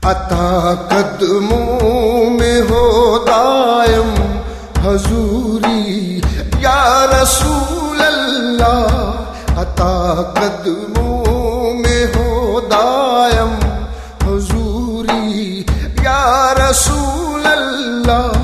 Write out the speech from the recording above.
अता कदमों में हो दायम हजूरी या रसूल अल्लाह। अता कदमों में हो दायम हजूरी या रसूल अल्लाह।